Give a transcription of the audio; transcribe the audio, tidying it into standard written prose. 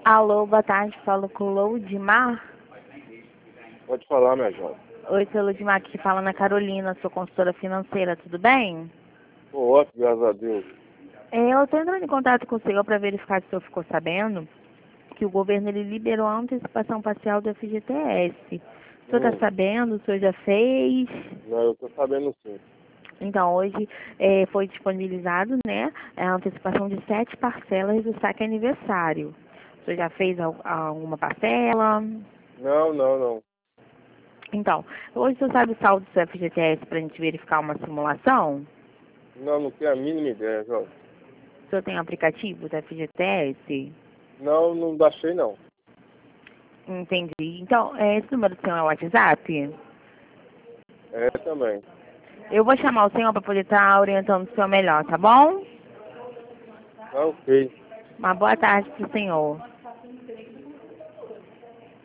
Alô, boa tarde, falo com o Loudmar. Pode falar, minha jovem. Oi, seu Loudmar, aqui fala Ana Carolina, sou consultora financeira, tudo bem? Tô ótimo, graças a Deus. Eu estou entrando em contato com o senhor para verificar se o senhor ficou sabendo que o governo ele liberou a antecipação parcial do FGTS. O senhor está sabendo? O senhor já fez? Não, eu tô sabendo sim. Então, hoje foi disponibilizado, né, a antecipação de 7 parcelas do saque aniversário. O senhor já fez alguma parcela? Não. Então, hoje o senhor sabe o saldo do seu FGTS para a gente verificar uma simulação? Não tenho a mínima ideia, jovem. O senhor tem um aplicativo do FGTS? Não baixei não. Entendi. Então, esse número do senhor é o WhatsApp? É também. Eu vou chamar o senhor para poder estar orientando o senhor melhor, tá bom? Tá ok. Uma boa tarde para o senhor.